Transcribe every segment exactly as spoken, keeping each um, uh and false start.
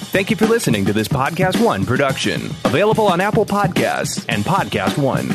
Thank you for listening to this Podcast One production, available on Apple Podcasts and Podcast One.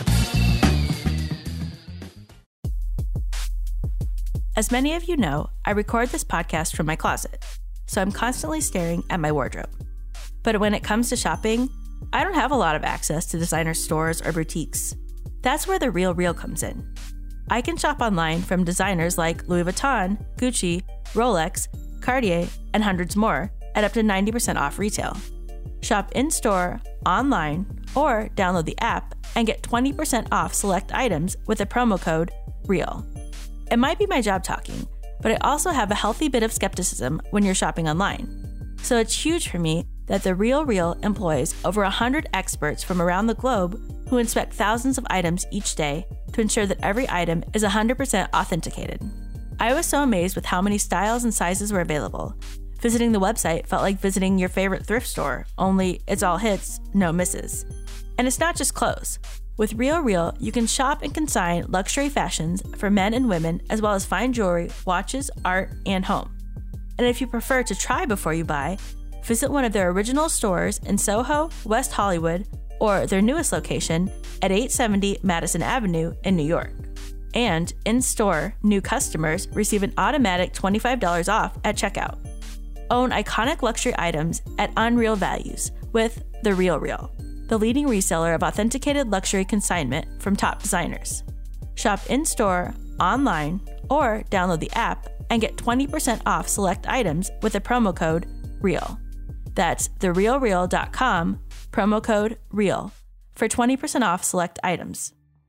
As many of you know, I record this podcast from my closet, so I'm constantly staring at my wardrobe. But when it comes to shopping, I don't have a lot of access to designer stores or boutiques. That's where The Real Real comes in. I can shop online from designers like Louis Vuitton, Gucci, Rolex, Cartier, and hundreds more at up to ninety percent off retail. Shop in-store, online, or download the app and get twenty percent off select items with the promo code REAL. It might be my job talking, but I also have a healthy bit of skepticism when you're shopping online. So it's huge for me that The Real Real employs over one hundred experts from around the globe who inspect thousands of items each day to ensure that every item is one hundred percent authenticated. I was so amazed with how many styles and sizes were available. Visiting the website felt like visiting your favorite thrift store, only it's all hits, no misses. And it's not just clothes. With Real Real, you can shop and consign luxury fashions for men and women, as well as fine jewelry, watches, art, and home. And if you prefer to try before you buy, visit one of their original stores in Soho, West Hollywood, or their newest location at eight seventy Madison Avenue in New York. And in-store, new customers receive an automatic twenty-five dollars off at checkout. Own iconic luxury items at unreal values with The Real Real, the leading reseller of authenticated luxury consignment from top designers. Shop in-store, online, or download the app and get twenty percent off select items with the promo code REAL. That's the real real dot com, promo code REAL, for twenty percent off select items.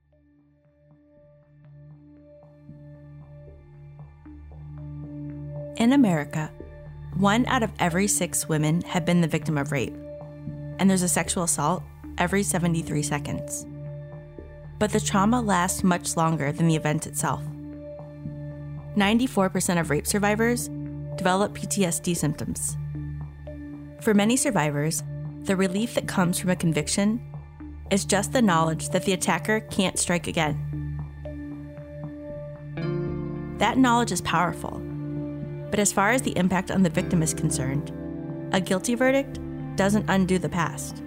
In America, one out of every six women have been the victim of rape, and there's a sexual assault every seventy-three seconds. But the trauma lasts much longer than the event itself. ninety-four percent of rape survivors develop P T S D symptoms. For many survivors, the relief that comes from a conviction is just the knowledge that the attacker can't strike again. That knowledge is powerful, but as far as the impact on the victim is concerned, a guilty verdict doesn't undo the past.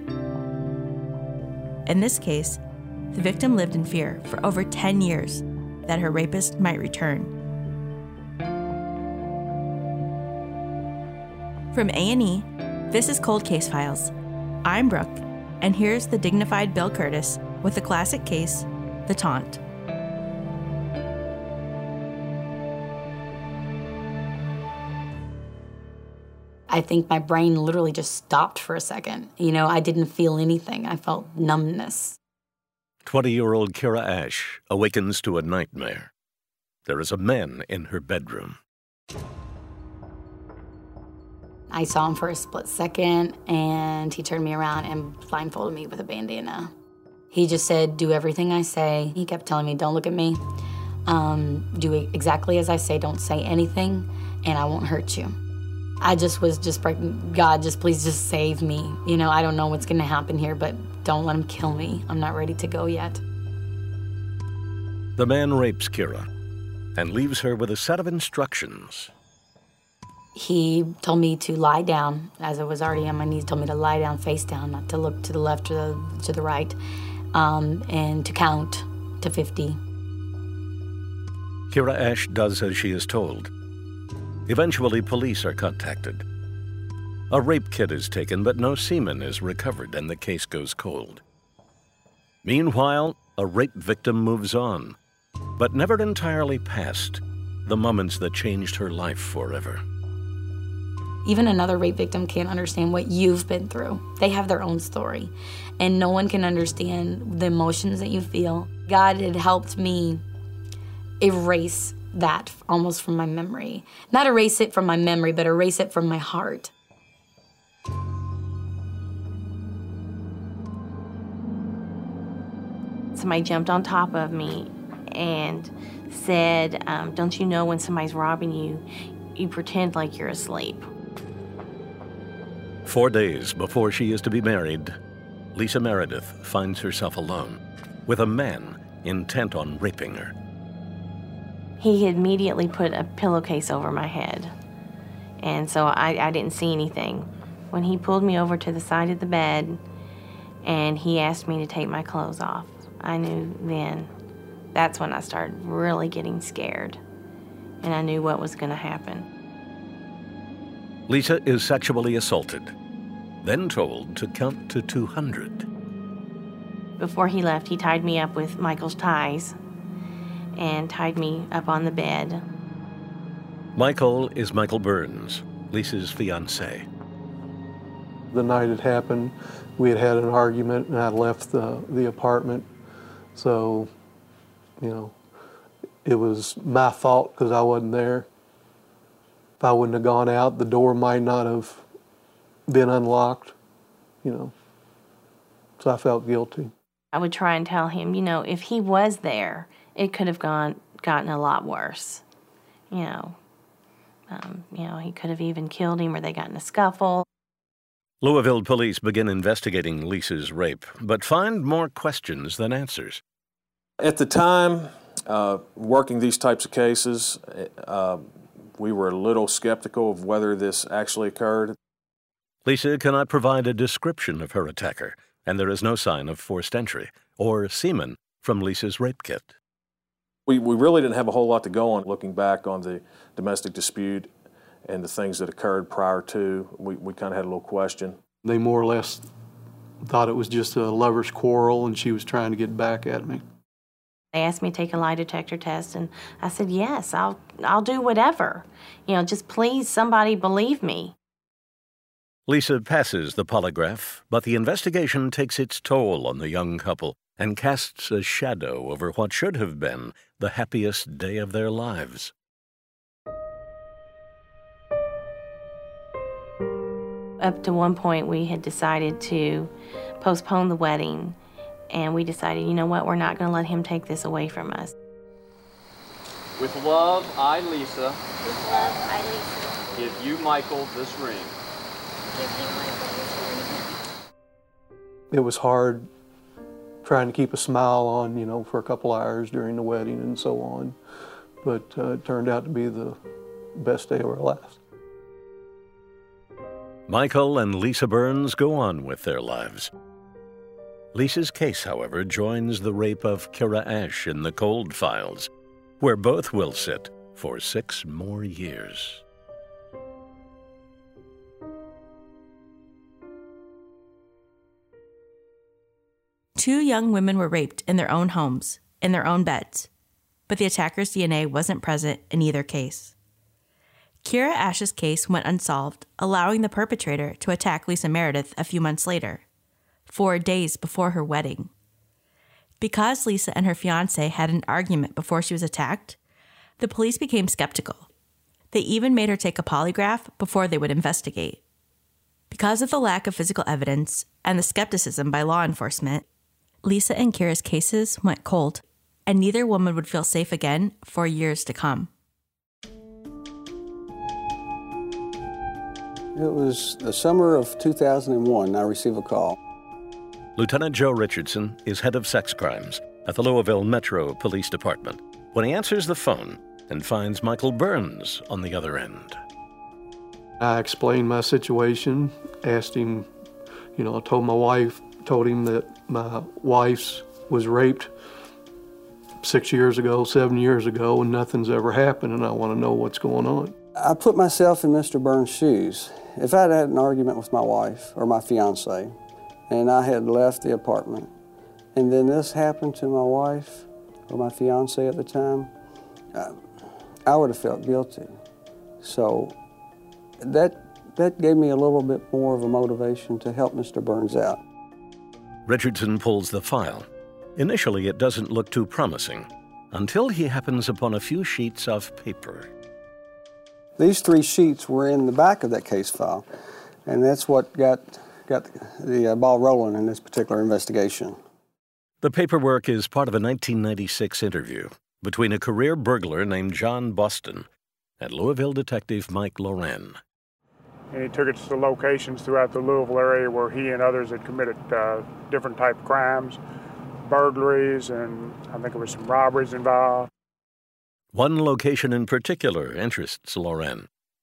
In this case, the victim lived in fear for over ten years that her rapist might return. From A and E, this is Cold Case Files. I'm Brooke, and here's the dignified Bill Curtis with the classic case, The Taunt. I think my brain literally just stopped for a second. You know, I didn't feel anything. I felt numbness. twenty-year-old Kira Ash awakens to a nightmare. There is a man in her bedroom. I saw him for a split second, and he turned me around and blindfolded me with a bandana. He just said, do everything I say. He kept telling me, don't look at me. Um, do exactly as I say. Don't say anything, and I won't hurt you. I just was just breaking, God, just please just save me. You know, I don't know what's going to happen here, but don't let him kill me. I'm not ready to go yet. The man rapes Kira and leaves her with a set of instructions. He told me to lie down, as I was already on my knees, told me to lie down face down, not to look to the left or the, to the right, um, and to count to fifty. Kira Ash does as she is told. Eventually, police are contacted. A rape kit is taken, but no semen is recovered, and the case goes cold. Meanwhile, a rape victim moves on, but never entirely past the moments that changed her life forever. Even another rape victim can't understand what you've been through. They have their own story, and no one can understand the emotions that you feel. God had helped me erase that almost from my memory. Not erase it from my memory, but erase it from my heart. Somebody jumped on top of me and said, um, don't you know when somebody's robbing you, you pretend like you're asleep. Four days before she is to be married, Lisa Meredith finds herself alone with a man intent on raping her. He had immediately put a pillowcase over my head, and so I, I didn't see anything. When he pulled me over to the side of the bed and he asked me to take my clothes off, I knew then that's when I started really getting scared, and I knew what was going to happen. Lisa is sexually assaulted, then told to count to two hundred. Before he left, he tied me up with Michael's ties and tied me up on the bed. Michael is Michael Burns, Lisa's fiancé. The night it happened, we had had an argument and I left the, the apartment. So, you know, it was my fault because I wasn't there. If I wouldn't have gone out, the door might not have been unlocked, you know. So I felt guilty. I would try and tell him, you know, if he was there, it could have gone gotten a lot worse. You know, um, you know, he could have even killed him or they got in a scuffle. Louisville police begin investigating Lisa's rape, but find more questions than answers. At the time, uh, working these types of cases, uh, we were a little skeptical of whether this actually occurred. Lisa cannot provide a description of her attacker, and there is no sign of forced entry or semen from Lisa's rape kit. We, we really didn't have a whole lot to go on looking back on the domestic dispute and the things that occurred prior to. We, we kind of had a little question. They more or less thought it was just a lover's quarrel and she was trying to get back at me. They asked me to take a lie detector test, and I said, yes, I'll, I'll do whatever. You know, just please, somebody believe me. Lisa passes the polygraph, but the investigation takes its toll on the young couple and casts a shadow over what should have been the happiest day of their lives. Up to one point, we had decided to postpone the wedding, and we decided, you know what, we're not going to let him take this away from us. With love, I, Lisa, With love, I, Lisa, give you, Michael, this ring. give you, Michael, this ring. It was hard trying to keep a smile on, you know, for a couple hours during the wedding and so on, but uh, it turned out to be the best day of our lives. Michael and Lisa Burns go on with their lives. Lisa's case, however, joins the rape of Kira Ash in the Cold Files, where both will sit for six more years. Two young women were raped in their own homes, in their own beds, but the attacker's D N A wasn't present in either case. Kira Ash's case went unsolved, allowing the perpetrator to attack Lisa Meredith a few months later, four days before her wedding. Because Lisa and her fiancé had an argument before she was attacked, the police became skeptical. They even made her take a polygraph before they would investigate. Because of the lack of physical evidence and the skepticism by law enforcement, Lisa and Kira's cases went cold, and neither woman would feel safe again for years to come. It was the summer of two thousand one, I received a call. Lieutenant Joe Richardson is head of sex crimes at the Louisville Metro Police Department when he answers the phone and finds Michael Burns on the other end. I explained my situation, asked him, you know, I told my wife, told him that my wife's was raped six years ago, seven years ago, and nothing's ever happened, and I want to know what's going on. I put myself in Mister Burns' shoes. If I'd had an argument with my wife or my fiancé, and I had left the apartment, and then this happened to my wife or my fiancé at the time, I, I would have felt guilty. So that, that gave me a little bit more of a motivation to help Mister Burns out. Richardson pulls the file. Initially, it doesn't look too promising until he happens upon a few sheets of paper. These three sheets were in the back of that case file, and that's what got, got the uh, ball rolling in this particular investigation. The paperwork is part of a nineteen ninety-six interview between a career burglar named John Boston and Louisville detective Mike Loren. And he took us to locations throughout the Louisville area where he and others had committed uh, different type of crimes, burglaries, and I think there was some robberies involved. One location in particular interests Loren.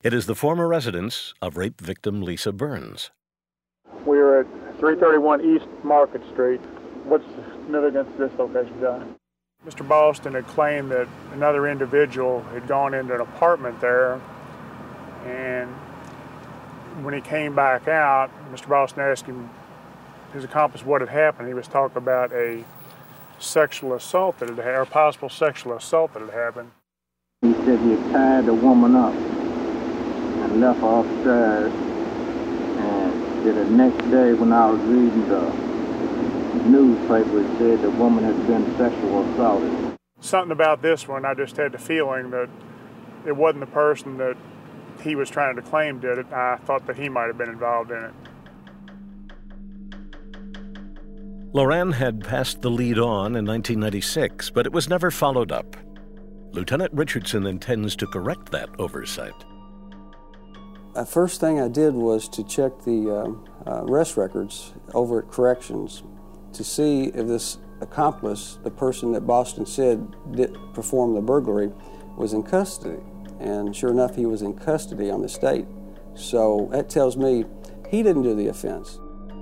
It is the former residence of rape victim Lisa Burns. We are at three thirty-one East Market Street. What's the significance of this location, John? Mister Boston had claimed that another individual had gone into an apartment there, and when he came back out, Mister Boston asked him, his accomplice, what had happened. He was talking about a sexual assault that had happened, or possible sexual assault that had happened. He said he had tied the woman up and left her upstairs, and the next day when I was reading the newspaper, it said the woman had been sexual assaulted. Something about this one, I just had the feeling that it wasn't the person that he was trying to claim did it. I thought that he might have been involved in it. Loran had passed the lead on in nineteen ninety-six, but it was never followed up. Lieutenant Richardson intends to correct that oversight. The first thing I did was to check the uh, uh, arrest records over at Corrections to see if this accomplice, the person that Boston said did perform the burglary, was in custody. And sure enough, he was in custody on this date. So that tells me he didn't do the offense.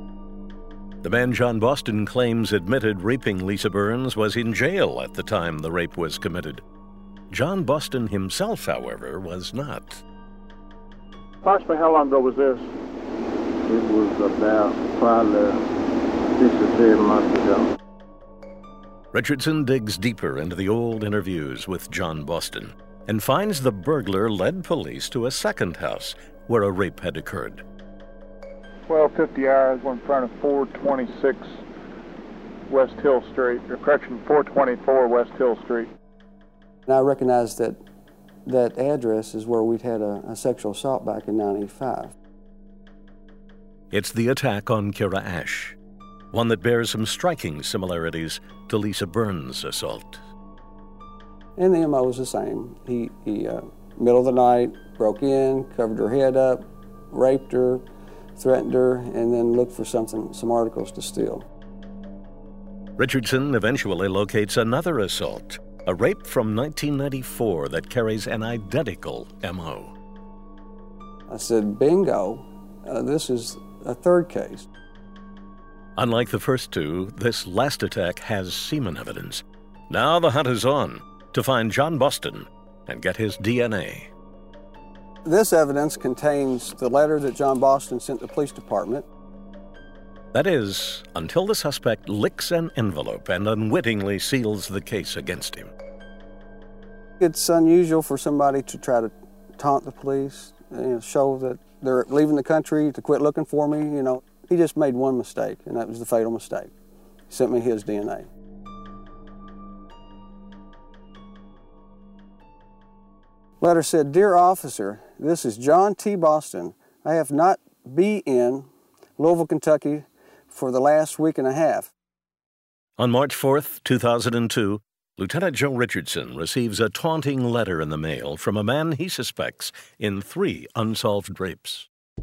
The man John Boston claims admitted raping Lisa Burns was in jail at the time the rape was committed. John Boston himself, however, was not. Approximately how long ago was this? It was about probably six or seven months ago. Richardson digs deeper into the old interviews with John Boston and finds the burglar led police to a second house where a rape had occurred. twelve fifty hours, we're in front of four twenty-six West Hill Street, or correction, four twenty-four West Hill Street. And I recognize that that address is where we'd had a, a sexual assault back in ninety-five. It's the attack on Kira Ash, one that bears some striking similarities to Lisa Burns' assault. And the M O was the same. He, he uh, middle of the night, broke in, covered her head up, raped her, threatened her, and then looked for something, some articles to steal. Richardson eventually locates another assault, a rape from nineteen ninety-four that carries an identical M O. I said, bingo, uh, this is a third case. Unlike the first two, this last attack has semen evidence. Now the hunt is on to find John Boston and get his D N A. This evidence contains the letter that John Boston sent the police department. That is, until the suspect licks an envelope and unwittingly seals the case against him. It's unusual for somebody to try to taunt the police, you know, show that they're leaving the country, to quit looking for me, you know. He just made one mistake, and that was the fatal mistake. He sent me his D N A. Letter said, Dear Officer, this is John T. Boston. I have not been in Louisville, Kentucky for the last week and a half. On March fourth, two thousand two, Lieutenant Joe Richardson receives a taunting letter in the mail from a man he suspects in three unsolved rapes.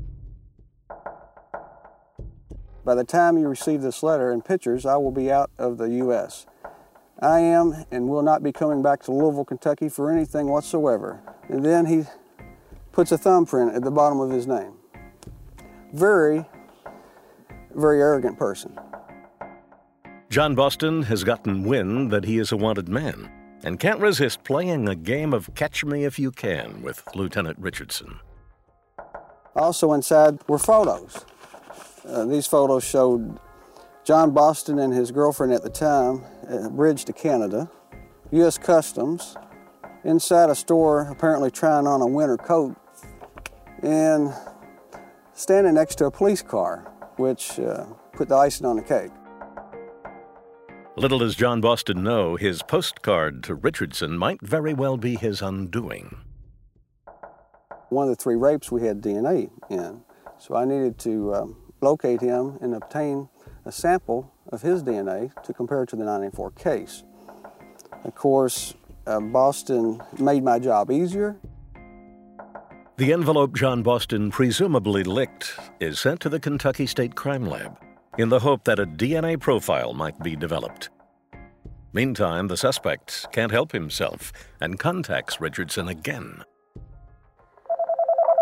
By the time you receive this letter and pictures, I will be out of the U S I am and will not be coming back to Louisville, Kentucky for anything whatsoever. And then he puts a thumbprint at the bottom of his name. Very, very arrogant person. John Boston has gotten wind that he is a wanted man and can't resist playing a game of catch me if you can with Lieutenant Richardson. Also inside were photos. Uh, these photos showed John Boston and his girlfriend at the time at a bridge to Canada, U S Customs, inside a store apparently trying on a winter coat, and standing next to a police car, which uh, put the icing on the cake. Little does John Boston know, his postcard to Richardson might very well be his undoing. One of the three rapes we had D N A in, so I needed to um, locate him and obtain a sample of his D N A to compare to the ninety-four case. Of course, uh, Boston made my job easier. The envelope John Boston presumably licked is sent to the Kentucky State Crime Lab in the hope that a D N A profile might be developed. Meantime, the suspect can't help himself and contacts Richardson again.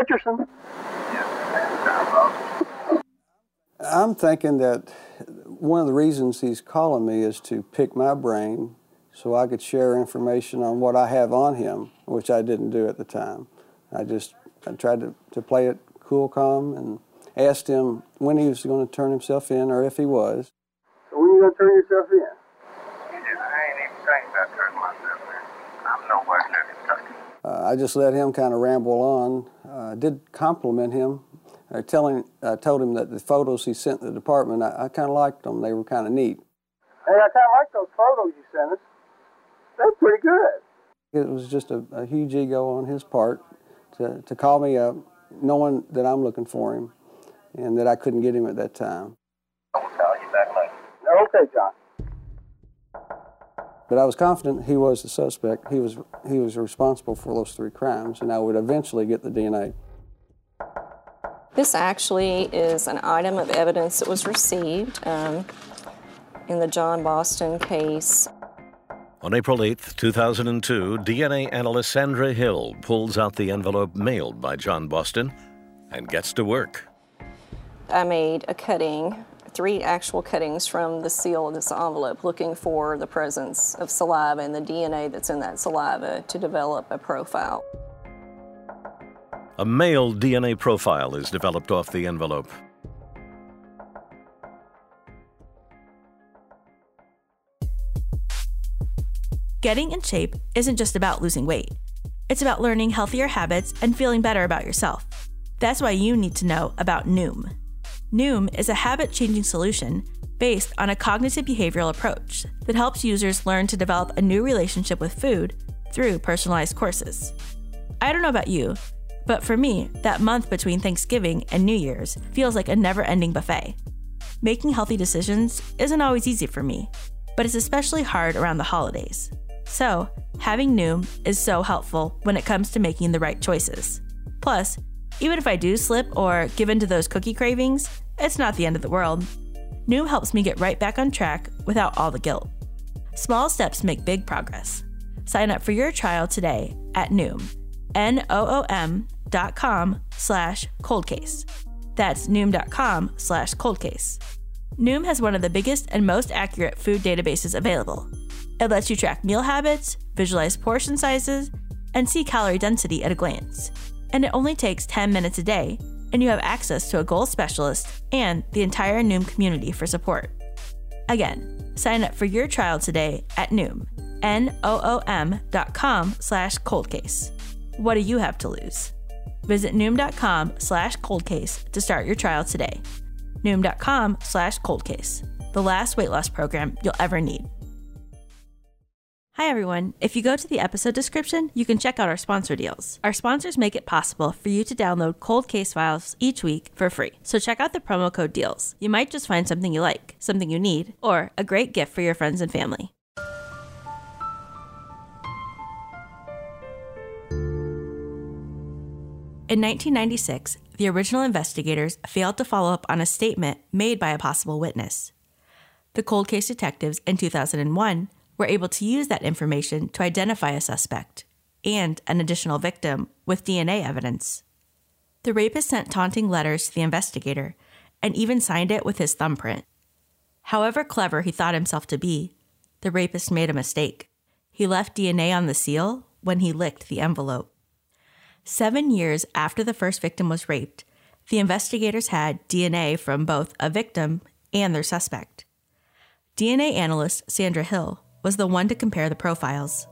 Richardson? I'm thinking that one of the reasons he's calling me is to pick my brain so I could share information on what I have on him, which I didn't do at the time. I just I tried to, to play it cool, calm, and asked him when he was going to turn himself in or if he was. So when are you going to turn yourself in? I ain't even thinking about turning myself in. I'm nowhere near Kentucky. Uh, I just let him kind of ramble on. I uh, did compliment him. I telling, I told him that the photos he sent the department, I, I kind of liked them. They were kind of neat. Hey, I kind of like those photos you sent us. They're pretty good. It was just a, a huge ego on his part to, to call me up, knowing that I'm looking for him and that I couldn't get him at that time. I'll call you back later. Okay, John. But I was confident he was the suspect. He was, he was responsible for those three crimes, and I would eventually get the D N A. This actually is an item of evidence that was received um, in the John Boston case. On April eighth, two thousand two, D N A analyst Sandra Hill pulls out the envelope mailed by John Boston and gets to work. I made a cutting, three actual cuttings from the seal of this envelope, looking for the presence of saliva and the D N A that's in that saliva to develop a profile. A male D N A profile is developed off the envelope. Getting in shape isn't just about losing weight. It's about learning healthier habits and feeling better about yourself. That's why you need to know about Noom. Noom is a habit-changing solution based on a cognitive behavioral approach that helps users learn to develop a new relationship with food through personalized courses. I don't know about you, but for me, that month between Thanksgiving and New Year's feels like a never-ending buffet. Making healthy decisions isn't always easy for me, but it's especially hard around the holidays. So, having Noom is so helpful when it comes to making the right choices. Plus, even if I do slip or give in to those cookie cravings, it's not the end of the world. Noom helps me get right back on track without all the guilt. Small steps make big progress. Sign up for your trial today at Noom, N-O-O-M dot com slash cold case. That's Noom dot com slash cold case. Noom has one of the biggest and most accurate food databases available. It lets you track meal habits, visualize portion sizes, and see calorie density at a glance. And it only takes ten minutes a day, and you have access to a goal specialist and the entire Noom community for support. Again, sign up for your trial today at Noom, N-O-O-M dot com slash cold case. What do you have to lose? Visit Noom dot com slash cold case to start your trial today. Noom dot com slash cold case, the last weight loss program you'll ever need. Hi everyone. If you go to the episode description, you can check out our sponsor deals. Our sponsors make it possible for you to download cold case files each week for free. So check out the promo code DEALS. You might just find something you like, something you need, or a great gift for your friends and family. In nineteen ninety-six, the original investigators failed to follow up on a statement made by a possible witness. The cold case detectives in two thousand one were able to use that information to identify a suspect and an additional victim with D N A evidence. The rapist sent taunting letters to the investigator and even signed it with his thumbprint. However clever he thought himself to be, the rapist made a mistake. He left D N A on the seal when he licked the envelope. Seven years after the first victim was raped, the investigators had D N A from both a victim and their suspect. D N A analyst Sandra Hill was the one to compare the profiles.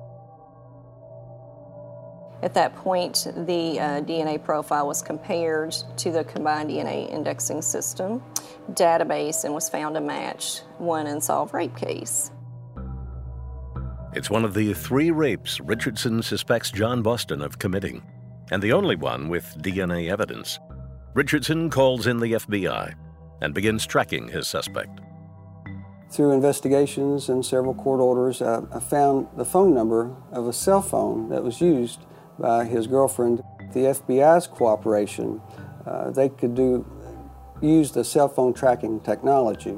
At that point, the uh, D N A profile was compared to the combined D N A indexing system database and was found to match one unsolved rape case. It's one of the three rapes Richardson suspects John Boston of committing, and the only one with D N A evidence. Richardson calls in the F B I and begins tracking his suspect. Through investigations and several court orders, I, I found the phone number of a cell phone that was used by his girlfriend. The F B I's cooperation, uh, they could do use the cell phone tracking technology.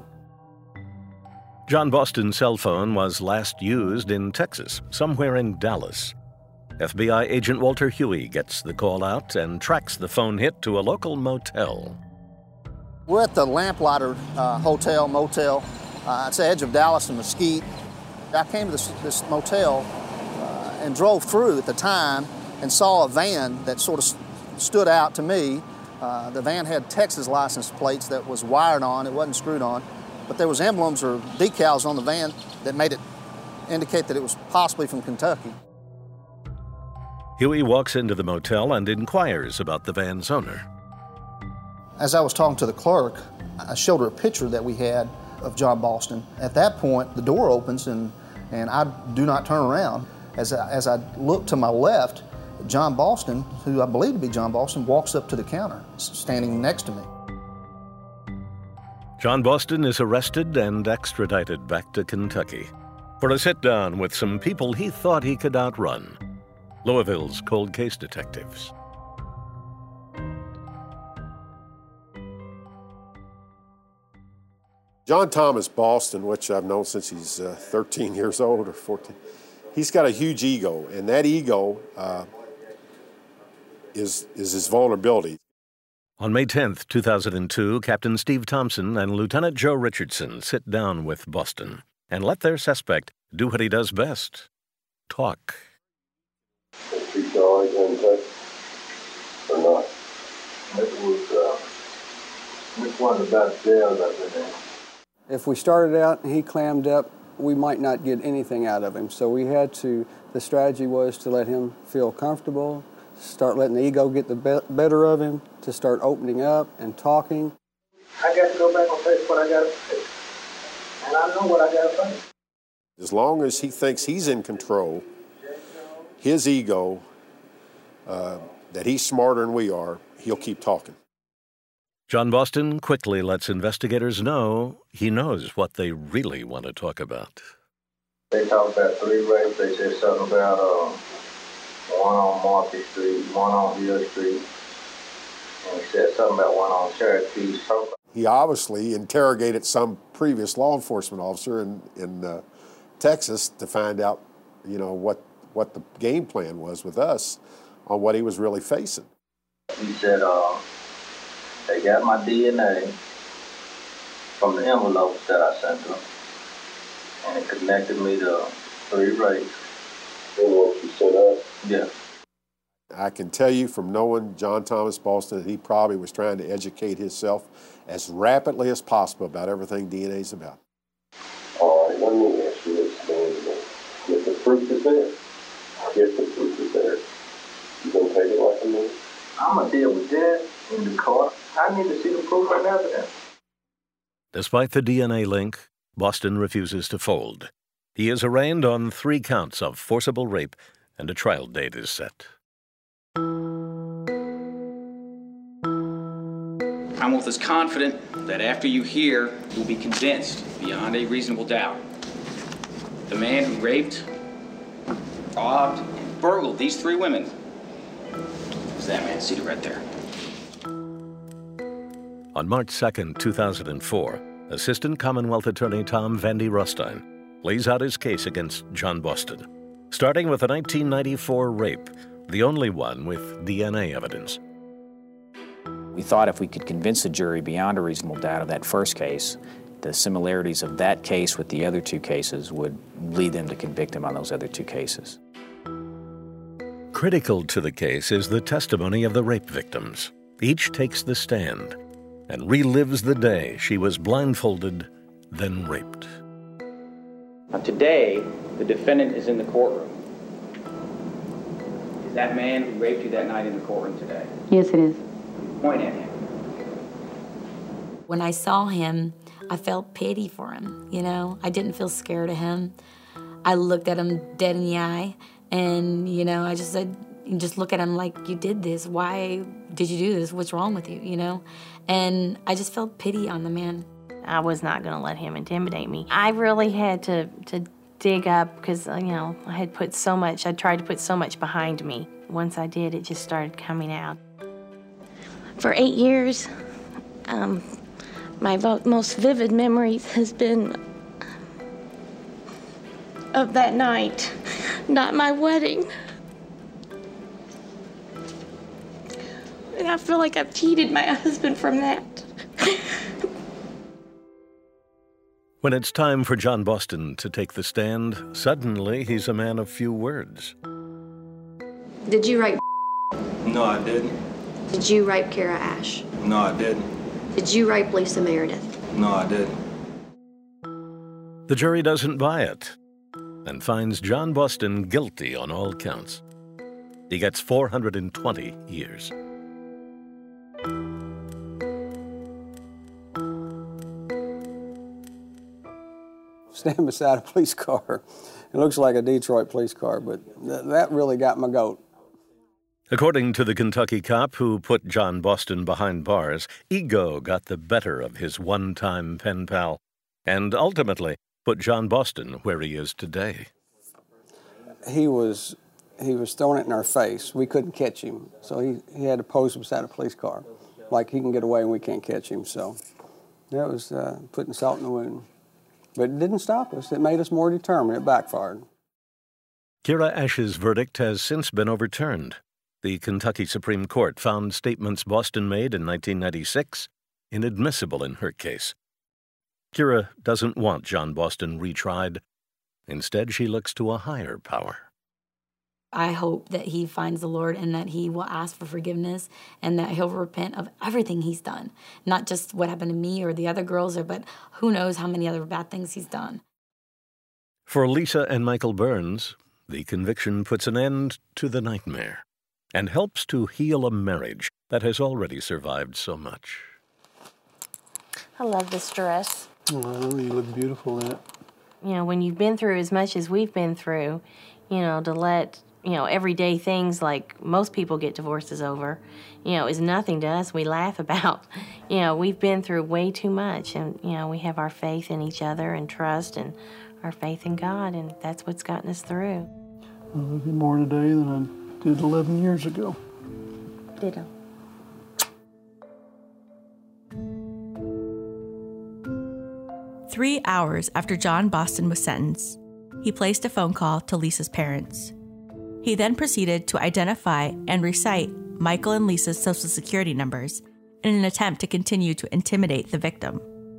John Boston's cell phone was last used in Texas, somewhere in Dallas. F B I agent Walter Huey gets the call out and tracks the phone hit to a local motel. We're at the Lamplighter uh, Hotel, Motel. Uh, it's the edge of Dallas and Mesquite. I came to this, this motel uh, and drove through at the time and saw a van that sort of st- stood out to me. Uh, the van had Texas license plates that was wired on, it wasn't screwed on, but there was emblems or decals on the van that made it indicate that it was possibly from Kentucky. Huey walks into the motel and inquires about the van's owner. As I was talking to the clerk, I showed her a picture that we had of John Boston. At that point, the door opens and, and I do not turn around. As I, as I look to my left, John Boston, who I believe to be John Boston, walks up to the counter, standing next to me. John Boston is arrested and extradited back to Kentucky for a sit-down with some people he thought he could outrun. Louisville's cold case detectives. John Thomas Boston, which I've known since he's uh, thirteen years old or fourteen, he's got a huge ego, and that ego uh, is, is his vulnerability. On May tenth, two thousand two, Captain Steve Thompson and Lieutenant Joe Richardson sit down with Boston and let their suspect do what he does best, talk. Is he going to touch or not? It was, uh, which one of the best jails I've been in? If we started out and he clammed up, we might not get anything out of him. So we had to, the strategy was to let him feel comfortable, start letting the ego get the be- better of him, to start opening up and talking. I got to go back and face what I got to face. And I know what I got to face. As long as he thinks he's in control, his ego, uh, that he's smarter than we are, he'll keep talking. John Boston quickly lets investigators know he knows what they really want to talk about. They talked about three rapes. They said something about uh, one on Market Street, one on Hill Street, and he said something about one on Cherokee. He obviously interrogated some previous law enforcement officer in, in uh, Texas to find out, you know, what, what the game plan was with us on what he was really facing. He said, uh, they got my D N A from the envelopes that I sent them, and it connected me to three rapes. Envelopes you sent us? Yeah. I can tell you from knowing John Thomas Boston that he probably was trying to educate himself as rapidly as possible about everything D N A is about. All right, let me ask you this thing. If the proof is there, if the proof is there, you gonna take it like a man? I'm gonna deal with that in the court. I need to see the proof and evidence. Despite the D N A link, Boston refuses to fold. He is arraigned on three counts of forcible rape, and a trial date is set. Commonwealth is confident that after you hear, you'll be convinced beyond a reasonable doubt. The man who raped, robbed, and burgled these three women is that man seated right there. On March second, two thousand four, Assistant Commonwealth Attorney Tom Vandy Rostein lays out his case against John Boston, starting with a nineteen ninety-four rape, the only one with D N A evidence. We thought if we could convince the jury beyond a reasonable doubt of that first case, the similarities of that case with the other two cases would lead them to convict him on those other two cases. Critical to the case is the testimony of the rape victims. Each takes the stand and relives the day she was blindfolded, then raped. Now today, the defendant is in the courtroom. Is that man who raped you that night in the courtroom today? Yes, it is. Point at him. When I saw him, I felt pity for him, you know? I didn't feel scared of him. I looked at him dead in the eye, and, you know, I just said, you just look at him like, you did this. Why did you do this? What's wrong with you, you know? And I just felt pity on the man. I was not going to let him intimidate me. I really had to, to dig up because, you know, I had put so much, I tried to put so much behind me. Once I did, it just started coming out. For eight years, um, my vo- most vivid memories has been of that night, not my wedding. And I feel like I've cheated my husband from that. When it's time for John Boston to take the stand, suddenly he's a man of few words. Did you rape? No, I didn't. Did you rape Kara Ash? No, I didn't. Did you rape Lisa Meredith? No, I didn't. The jury doesn't buy it and finds John Boston guilty on all counts. He gets four hundred twenty years. Stand beside a police car. It looks like a Detroit police car, but th- that really got my goat. According to the Kentucky cop who put John Boston behind bars, ego got the better of his one-time pen pal and ultimately put John Boston where he is today. He was he was throwing it in our face. We couldn't catch him, so he, he had to pose beside a police car, like he can get away and we can't catch him. So that was uh, putting salt in the wound. But it didn't stop us. It made us more determined. It backfired. Kara Ash's verdict has since been overturned. The Kentucky Supreme Court found statements Boston made in nineteen ninety-six inadmissible in her case. Kara doesn't want John Boston retried. Instead, she looks to a higher power. I hope that he finds the Lord and that he will ask for forgiveness and that he'll repent of everything he's done. Not just what happened to me or the other girls, or but who knows how many other bad things he's done. For Lisa and Michael Burns, the conviction puts an end to the nightmare and helps to heal a marriage that has already survived so much. I love this dress. Oh, you look beautiful in it. You know, when you've been through as much as we've been through, you know, to let, you know, everyday things like most people get divorces over, you know, is nothing to us. We laugh about, you know, we've been through way too much. And, you know, we have our faith in each other and trust and our faith in God, and that's what's gotten us through. I love you more today than I did eleven years ago. Ditto. Three hours after John Boston was sentenced, he placed a phone call to Lisa's parents. He then proceeded to identify and recite Michael and Lisa's social security numbers in an attempt to continue to intimidate the victim.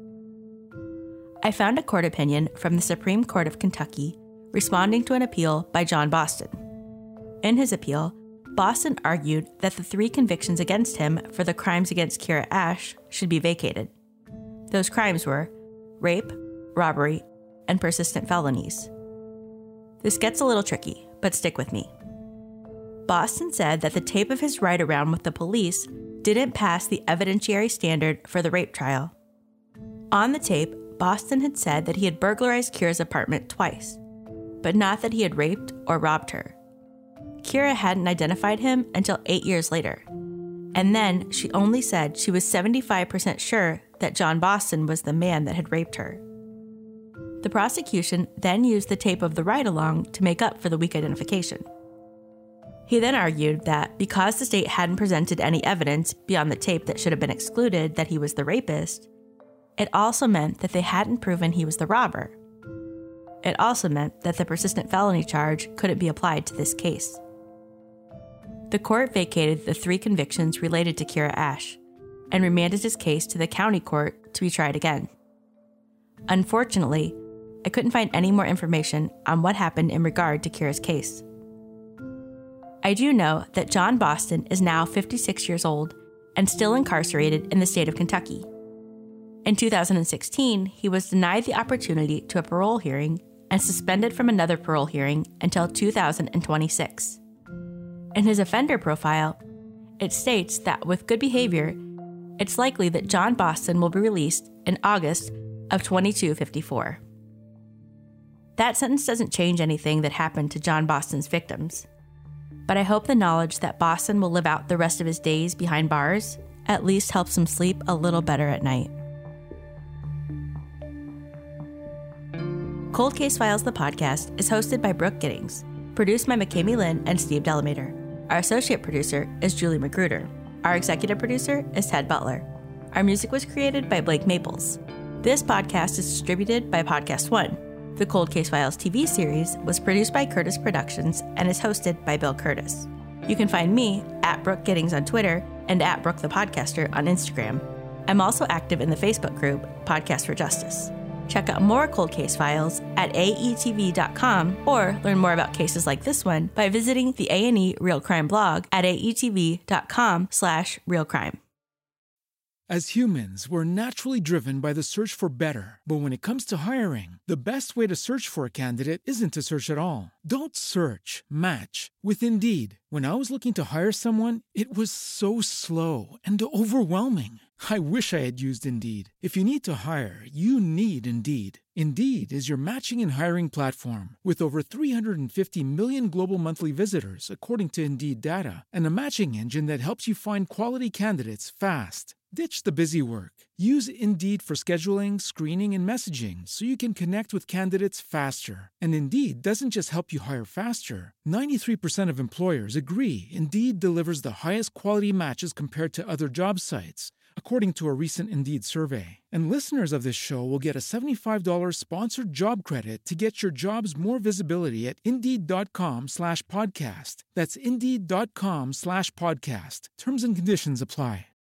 I found a court opinion from the Supreme Court of Kentucky responding to an appeal by John Boston. In his appeal, Boston argued that the three convictions against him for the crimes against Kara Ash should be vacated. Those crimes were rape, robbery, and persistent felonies. This gets a little tricky, but stick with me. Boston said that the tape of his ride-around with the police didn't pass the evidentiary standard for the rape trial. On the tape, Boston had said that he had burglarized Kira's apartment twice, but not that he had raped or robbed her. Kira hadn't identified him until eight years later, and then she only said she was seventy-five percent sure that John Boston was the man that had raped her. The prosecution then used the tape of the ride-along to make up for the weak identification. He then argued that because the state hadn't presented any evidence beyond the tape that should have been excluded that he was the rapist, it also meant that they hadn't proven he was the robber. It also meant that the persistent felony charge couldn't be applied to this case. The court vacated the three convictions related to Kara Ash and remanded his case to the county court to be tried again. Unfortunately, I couldn't find any more information on what happened in regard to Kira's case. I do know that John Boston is now fifty-six years old and still incarcerated in the state of Kentucky. In two thousand sixteen, he was denied the opportunity to a parole hearing and suspended from another parole hearing until two thousand twenty-six. In his offender profile, it states that with good behavior, it's likely that John Boston will be released in August of twenty-two fifty-four. That sentence doesn't change anything that happened to John Boston's victims, but I hope the knowledge that Boston will live out the rest of his days behind bars at least helps him sleep a little better at night. Cold Case Files, the podcast, is hosted by Brooke Giddings, produced by McKamey Lynn and Steve Delamater. Our associate producer is Julie Magruder. Our executive producer is Ted Butler. Our music was created by Blake Maples. This podcast is distributed by Podcast One. The Cold Case Files T V series was produced by Curtis Productions and is hosted by Bill Curtis. You can find me at Brooke Giddings on Twitter and at Brooke the Podcaster on Instagram. I'm also active in the Facebook group Podcast for Justice. Check out more cold case files at A E T V dot com or learn more about cases like this one by visiting the A and E Real Crime blog at A E T V dot com slash real crime. As humans, we're naturally driven by the search for better. But when it comes to hiring, the best way to search for a candidate isn't to search at all. Don't search, match with Indeed. When I was looking to hire someone, it was so slow and overwhelming. I wish I had used Indeed. If you need to hire, you need Indeed. Indeed is your matching and hiring platform with over three hundred fifty million global monthly visitors, according to Indeed data, and a matching engine that helps you find quality candidates fast. Ditch the busy work. Use Indeed for scheduling, screening, and messaging so you can connect with candidates faster. And Indeed doesn't just help you hire faster. ninety-three percent of employers agree Indeed delivers the highest quality matches compared to other job sites, according to a recent Indeed survey. And listeners of this show will get a seventy-five dollars sponsored job credit to get your jobs more visibility at Indeed.com slash podcast. That's Indeed.com slash podcast. Terms and conditions apply.